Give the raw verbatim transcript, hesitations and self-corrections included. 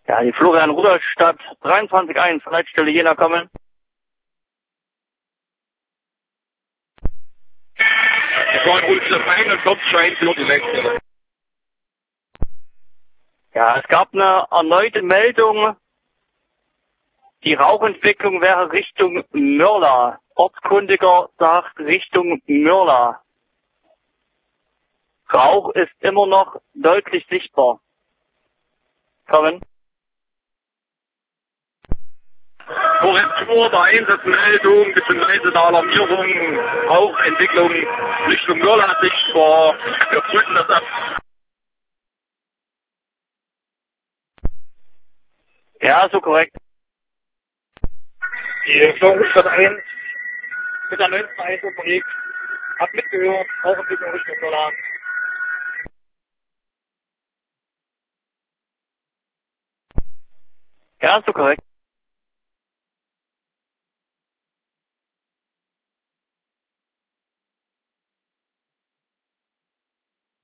Ja, die Florian Rudolstadt dreiundzwanzig eins, Leitstelle Jena kommen. Die Florian Rudolstadt einundvierzig eins, die nächste. Ja, es gab eine erneute Meldung. Die Rauchentwicklung wäre Richtung Mürla. Ortskundiger sagt Richtung Mürla. Rauch ist immer noch deutlich sichtbar. Kommen. Korrektur der Einsatzmeldung bzw. der Alarmierung, Rauchentwicklung Richtung Mürla sichtbar. Wir prüfen das ab. Ja, so korrekt. Die Florian Rudolstadt eins mit der neunten eins unterwegs. Hab mitgehört, Rauchentwicklung Richtung Mürla. Ja, so korrekt.